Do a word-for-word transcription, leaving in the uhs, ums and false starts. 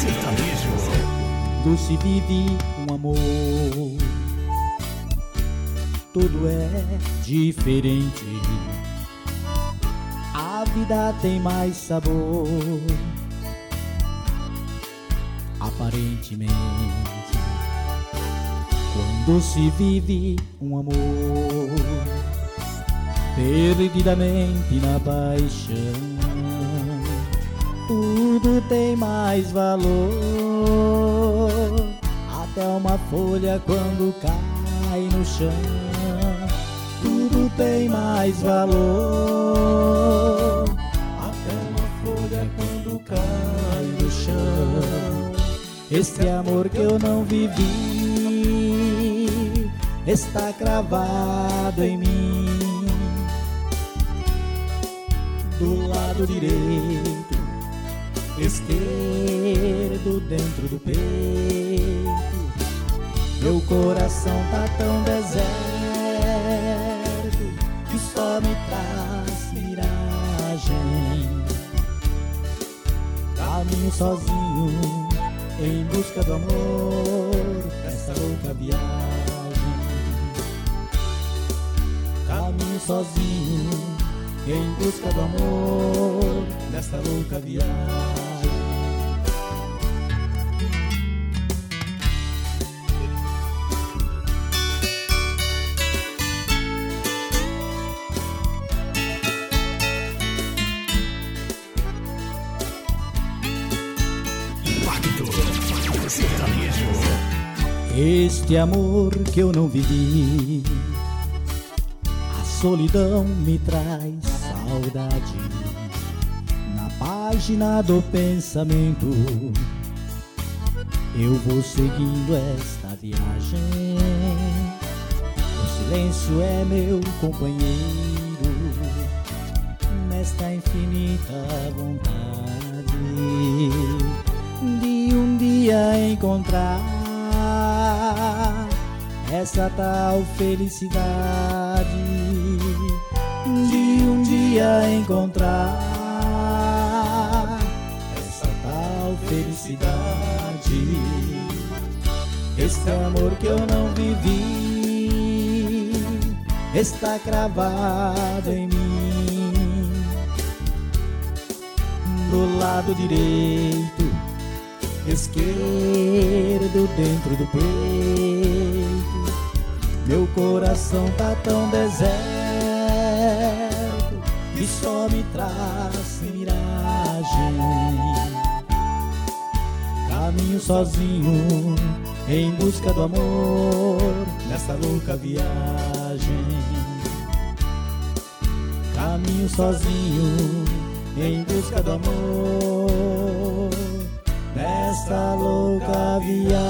Quando se vive um amor, tudo é diferente. A vida tem mais sabor, aparentemente. Quando se vive um amor perdidamente na paixão, tudo tem mais valor. Até uma folha quando cai no chão, tudo tem mais valor. Até uma folha quando cai no chão. Este amor que eu não vivi está cravado em mim. Do lado direito, esquerdo, dentro do peito, meu coração tá tão deserto que só me traz miragem. Caminho sozinho em busca do amor nessa louca viagem. Caminho sozinho em busca do amor nessa louca viagem. Este amor que eu não vivi, a solidão me traz saudade. Na página do pensamento eu vou seguindo esta viagem. O silêncio é meu companheiro nesta infinita vontade de um dia encontrar essa tal felicidade, de um dia encontrar essa tal felicidade. Este amor que eu não vivi está cravado em mim. Do lado direito, esquerdo, dentro do peito, meu coração tá tão deserto que só me traz miragem. Caminho sozinho em busca do amor nessa louca viagem. Caminho sozinho em busca do amor nessa louca viagem.